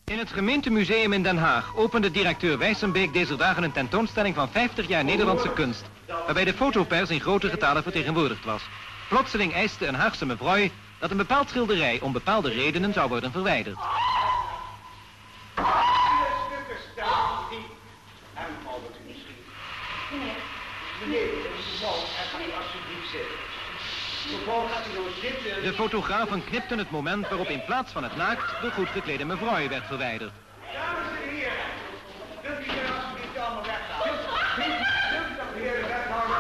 In het gemeentemuseum in Den Haag opende directeur Wijsenbeek deze dagen een tentoonstelling van 50 jaar Nederlandse kunst, waarbij de fotopers in grote getalen vertegenwoordigd was. Plotseling eiste een Haagse mevrouw dat een bepaald schilderij om bepaalde redenen zou worden verwijderd. De fotografen knipten het moment waarop in plaats van het naakt de goed geklede mevrouw werd verwijderd. Dames en heren, kunt u er alsjeblieft allemaal weghalen? Kunt u toch meneer de wethouder?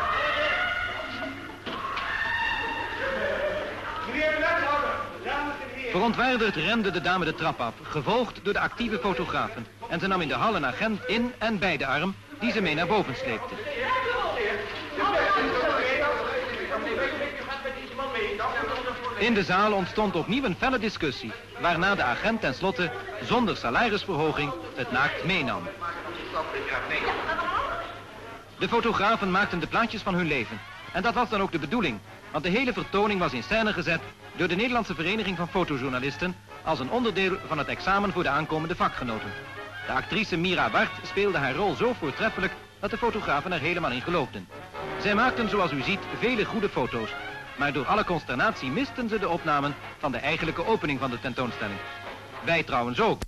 Meneer de wethouder, dames en heren. Verontwaardigd rende de dame de trap af, gevolgd door de actieve fotografen. En ze nam in de hal een agent in en bij de arm, die ze mee naar boven sleepte. In de zaal ontstond opnieuw een felle discussie, waarna de agent tenslotte, zonder salarisverhoging, het naakt meenam. De fotografen maakten de plaatjes van hun leven. En dat was dan ook de bedoeling, want de hele vertoning was in scène gezet door de Nederlandse Vereniging van Fotojournalisten als een onderdeel van het examen voor de aankomende vakgenoten. De actrice Mira Wart speelde haar rol zo voortreffelijk dat de fotografen er helemaal in geloofden. Zij maakten, zoals u ziet, vele goede foto's. Maar door alle consternatie misten ze de opnamen van de eigenlijke opening van de tentoonstelling. Wij trouwens ook.